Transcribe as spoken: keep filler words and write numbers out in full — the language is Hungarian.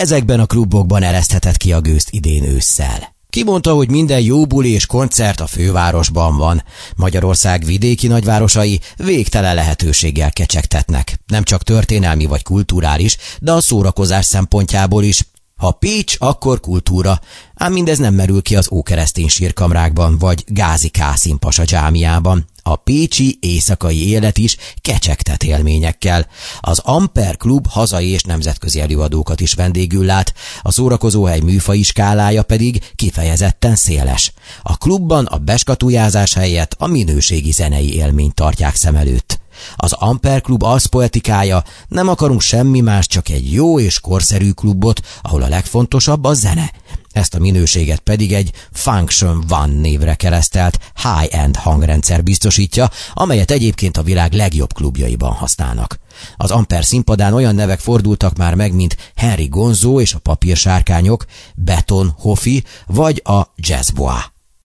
ezekben a klubokban ereszthetett ki a gőzt idén ősszel. Kimondta, hogy minden jó buli és koncert a fővárosban van. Magyarország vidéki nagyvárosai végtelen lehetőséggel kecsegtetnek. Nem csak történelmi vagy kulturális, de a szórakozás szempontjából is. Ha Pécs, akkor kultúra, ám mindez nem merül ki az ókeresztény sírkamrákban vagy Gázi Kászim pasa dzsámiában. A pécsi éjszakai élet is kecsegtet élményekkel. Az Amper Klub hazai és nemzetközi előadókat is vendégül lát, a szórakozóhely műfaji skálája pedig kifejezetten széles. A klubban a beskatujázás helyett a minőségi zenei élményt tartják szem előtt. Az Amper Klub arszpoetikája: nem akarunk semmi más, csak egy jó és korszerű klubot, ahol a legfontosabb a zene. Ezt a minőséget pedig egy Function One névre keresztelt high-end hangrendszer biztosítja, amelyet egyébként a világ legjobb klubjaiban használnak. Az Amper színpadán olyan nevek fordultak már meg, mint Henry Gonzo és a Papírsárkányok, Beton Hofi vagy a Jazz Bois.